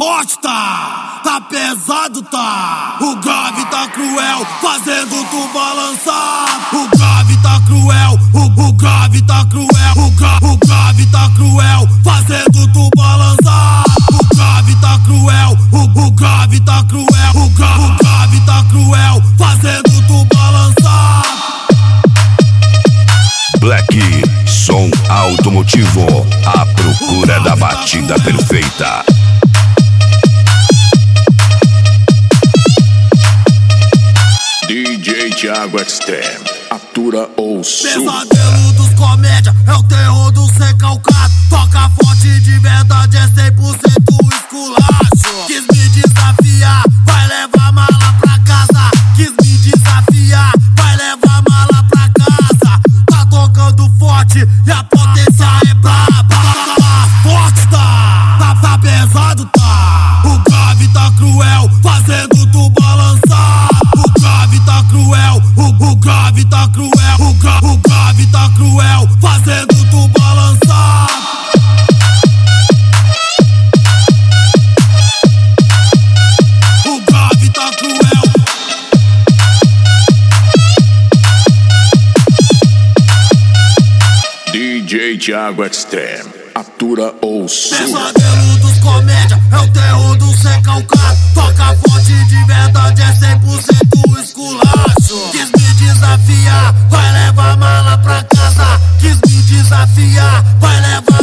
forte, tá pesado, tá. O grave tá cruel, fazendo tu balançar. O grave tá cruel, o grave tá cruel. O grave tá cruel, fazendo tu balançar. O grave tá cruel, o grave tá cruel. O grave tá cruel, fazendo tu balançar. Black, som automotivo, à procura da batida perfeita. DJ Thiago Extreme, atura ou surta. Pesadelo dos comédia, é o terror do ser calcado. Toca forte de verdade, é 100% esculacho. Quis me desafiar, vai levar mala pra casa. Quis me desafiar, vai levar mala pra casa. Tá tocando forte e a potência é braba. Forte tá pesado, tá. O grave tá cruel, fazendo tu balançar. O grave tá cruel, o grave tá cruel. O grave tá cruel, fazendo tu balançar. O grave tá cruel. DJ Thiago Extreme, atura ou surta. Pesadelo dos comédia, é o terror do ser calcado. Toca forte de verdade, é 100% esculacho. Quis me desafiar, vai levar mala pra casa. Quis me desafiar, vai levar